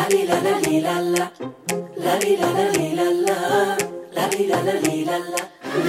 li la la li la la, la li la la li la la, la li la la li la la.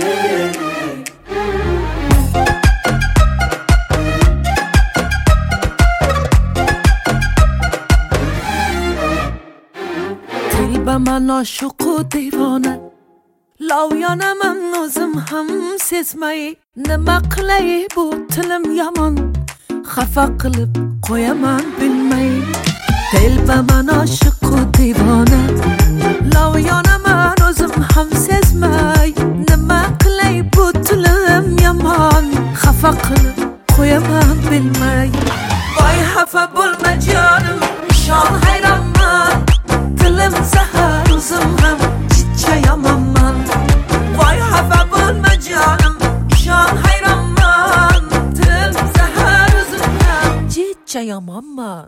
با من عاشق و دیوانه لاویانه من نازم هم sezmeyi nima qilay bu tilim yomon xafa qilib qo'yaman bilmay telbaman oshiq u divona lavyonaman o'zim ham sezmay nima qilay bu tilim yomon xafa qilib qo'yaman bilmay voy xafa bo'lma jonim shon hayronman tilim zahar o'zim ham chichayomanman voy xafa bo'lma jonim shon hayronman tilim zahar o'zim ham chichayomanman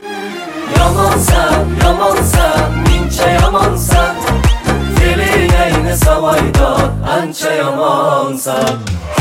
yomonsan mincha yomonsan fe'ling ayni savoydor ancha yomonsan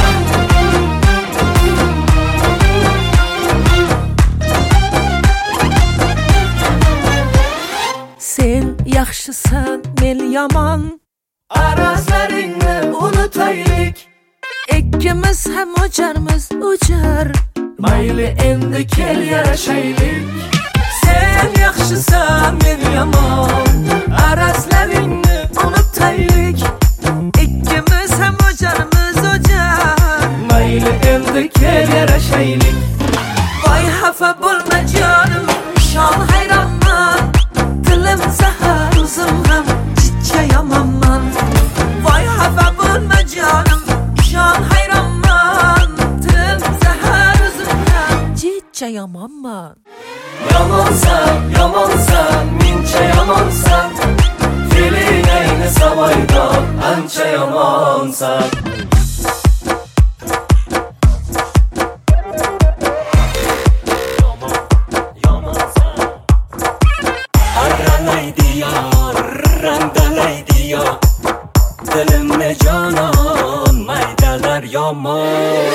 sen yaxshisan men yomon arazlaringni unutaylik ikkimiz ham o'jarmiz o'jar mayli endi kel yarashaylik sen yaxshisan men yomon arazlaringni unutaylik ikkimiz ham o'jarmiz o'jar mayli endi kel yarashaylik voy xafa bo'lma jonim shon hayronman tilim zahar o'zim ham chichayomanman voy xafa bo'lma jonim shon hayronman tilim zahar o'zim ham chichayomanman yomonsan mincha yomonsan fe'ling ayni savoydor ancha yomonsan dilimni jonon maydalar yomon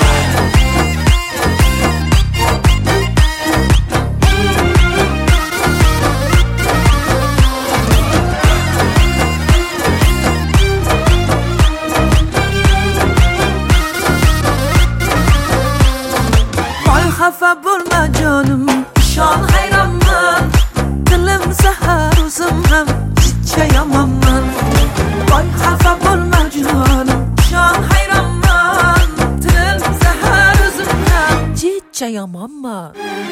voy xafa bo'lma jonim shon hayronman tilim zahar o'zim ham chichayomanman voy xafa bo'lma jonim shon hayronman tilim zahar o'zim ham chichayomanman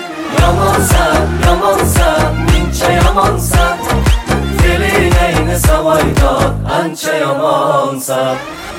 yomonsan mincha yomonsan fe'ling ayni savoydor ancha yomonsan